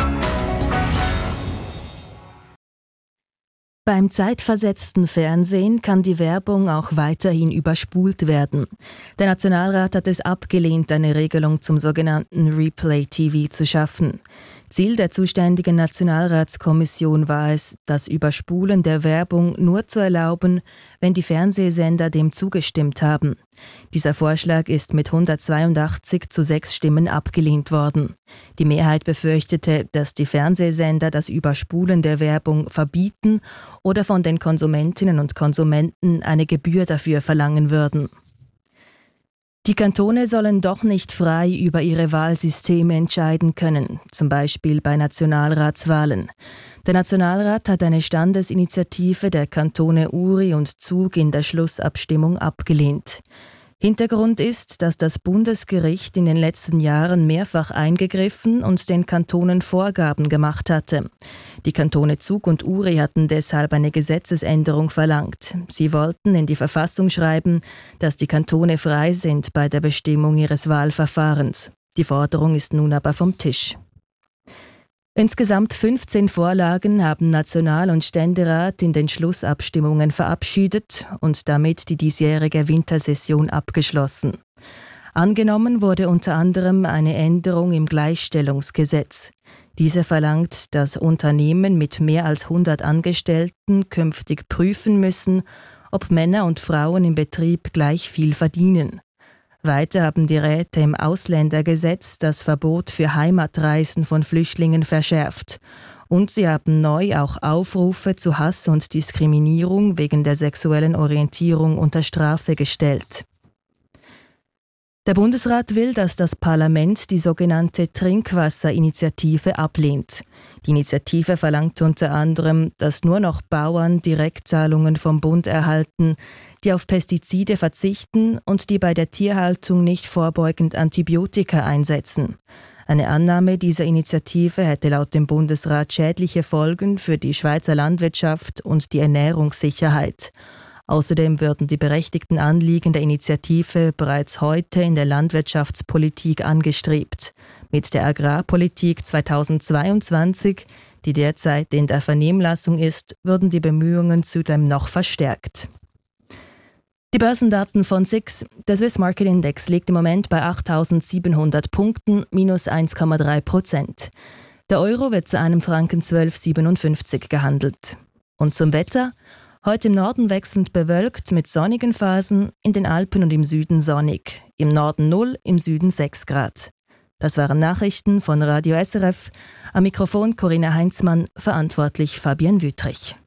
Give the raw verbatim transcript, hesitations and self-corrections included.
Beim zeitversetzten Fernsehen kann die Werbung auch weiterhin überspult werden. Der Nationalrat hat es abgelehnt, eine Regelung zum sogenannten Replay-T V zu schaffen. Ziel der zuständigen Nationalratskommission war es, das Überspulen der Werbung nur zu erlauben, wenn die Fernsehsender dem zugestimmt haben. Dieser Vorschlag ist mit hundertzweiundachtzig zu sechs Stimmen abgelehnt worden. Die Mehrheit befürchtete, dass die Fernsehsender das Überspulen der Werbung verbieten oder von den Konsumentinnen und Konsumenten eine Gebühr dafür verlangen würden. Die Kantone sollen doch nicht frei über ihre Wahlsysteme entscheiden können, zum Beispiel bei Nationalratswahlen. Der Nationalrat hat eine Standesinitiative der Kantone Uri und Zug in der Schlussabstimmung abgelehnt. Hintergrund ist, dass das Bundesgericht in den letzten Jahren mehrfach eingegriffen und den Kantonen Vorgaben gemacht hatte. Die Kantone Zug und Uri hatten deshalb eine Gesetzesänderung verlangt. Sie wollten in die Verfassung schreiben, dass die Kantone frei sind bei der Bestimmung ihres Wahlverfahrens. Die Forderung ist nun aber vom Tisch. Insgesamt fünfzehn Vorlagen haben National- und Ständerat in den Schlussabstimmungen verabschiedet und damit die diesjährige Wintersession abgeschlossen. Angenommen wurde unter anderem eine Änderung im Gleichstellungsgesetz. Diese verlangt, dass Unternehmen mit mehr als hundert Angestellten künftig prüfen müssen, ob Männer und Frauen im Betrieb gleich viel verdienen. Weiter haben die Räte im Ausländergesetz das Verbot für Heimatreisen von Flüchtlingen verschärft. Und sie haben neu auch Aufrufe zu Hass und Diskriminierung wegen der sexuellen Orientierung unter Strafe gestellt. Der Bundesrat will, dass das Parlament die sogenannte Trinkwasserinitiative ablehnt. Die Initiative verlangt unter anderem, dass nur noch Bauern Direktzahlungen vom Bund erhalten, die auf Pestizide verzichten und die bei der Tierhaltung nicht vorbeugend Antibiotika einsetzen. Eine Annahme dieser Initiative hätte laut dem Bundesrat schädliche Folgen für die Schweizer Landwirtschaft und die Ernährungssicherheit. Außerdem würden die berechtigten Anliegen der Initiative bereits heute in der Landwirtschaftspolitik angestrebt. Mit der Agrarpolitik zweitausendzweiundzwanzig, die derzeit in der Vernehmlassung ist, würden die Bemühungen zudem noch verstärkt. Die Börsendaten von S I X. Der Swiss Market Index liegt im Moment bei achttausendsiebenhundert Punkten, minus eins Komma drei Prozent. Der Euro wird zu einem Franken zwölf Komma siebenundfünfzig gehandelt. Und zum Wetter? Heute im Norden wechselnd bewölkt mit sonnigen Phasen, in den Alpen und im Süden sonnig. Im Norden null, im Süden sechs Grad. Das waren Nachrichten von Radio S R F. Am Mikrofon Corinna Heinzmann, verantwortlich Fabian Wüthrich.